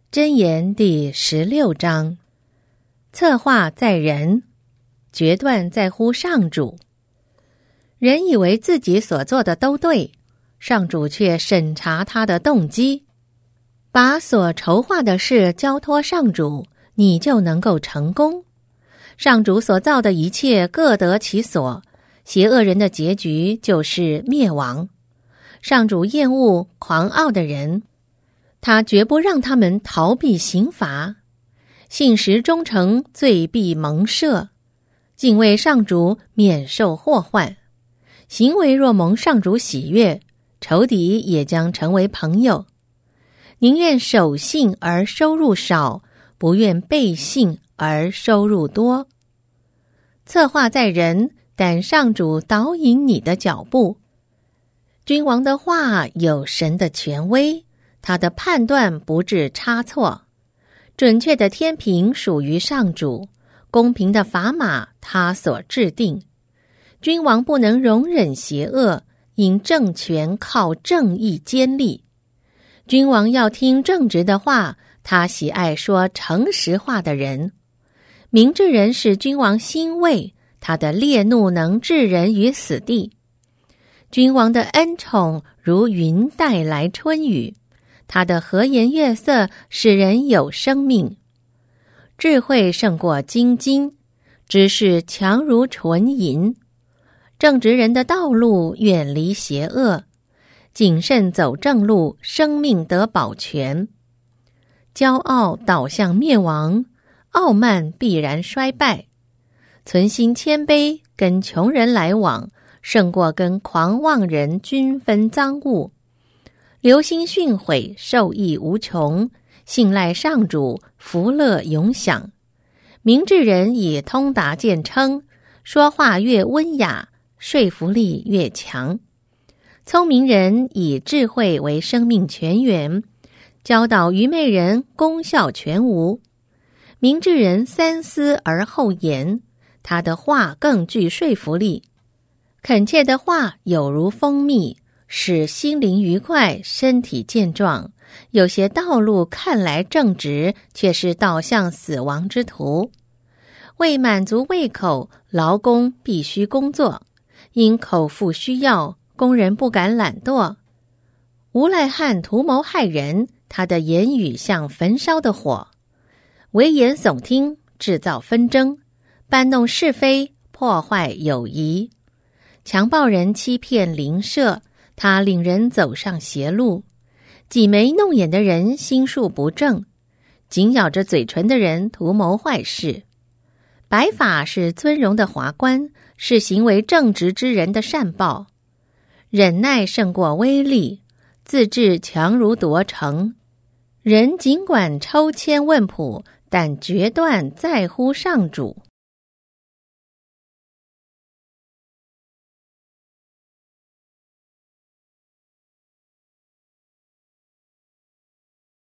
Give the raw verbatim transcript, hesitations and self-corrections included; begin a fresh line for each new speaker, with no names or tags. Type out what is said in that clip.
箴言第十六章：策划在人，决断在乎上主。人以为自己所做的都对，上主却审查他的动机。把所筹划的事交托上主，你就能够成功。上主所造的一切各得其所，邪恶人的结局就是灭亡。上主厌恶狂傲的人，他绝不让他们逃避刑罚。信实忠诚，罪必蒙赦；敬畏上主，免受祸患。行为若蒙上主喜悦，仇敌也将成为朋友。宁愿守信而收入少，不愿背信而收入多。策划在人，但上主导引你的脚步。君王的话有神的权威，他的判断不致差错。准确的天平属于上主，公平的砝码他所制定。君王不能容忍邪恶，因政权靠正义坚立。君王要听正直的话，他喜爱说诚实话的人。明智人使君王欣慰，他的烈怒能置人于死地。君王的恩宠如云带来春雨，他的和颜悦色使人有生命。智慧胜过金金，知识强如纯银。正直人的道路远离邪恶，谨慎走正路，生命得保全。骄傲导向灭亡，傲慢必然衰败。存心谦卑，跟穷人来往，胜过跟狂妄人均分赃物。留心训诲，受益无穷；信赖上主，福乐永享。明智人以通达见称，说话越温雅，说服力越强。聪明人以智慧为生命泉源，教导愚昧人功效全无。明智人三思而后言，他的话更具说服力。恳切的话有如蜂蜜，使心灵愉快，身体健壮。有些道路看来正直，却是导向死亡之途。为满足胃口，劳工必须工作，因口腹需要，工人不敢懒惰。无赖汉图谋害人，他的言语像焚烧的火。危言耸听，制造纷争，搬弄是非，破坏友谊。强暴人欺骗邻舍，他领人走上邪路。挤眉弄眼的人心术不正，紧咬着嘴唇的人图谋坏事。白发是尊荣的华冠，是行为正直之人的善报。忍耐胜过威力，自制强如夺城。人尽管抽签问卜，但决断在乎上主。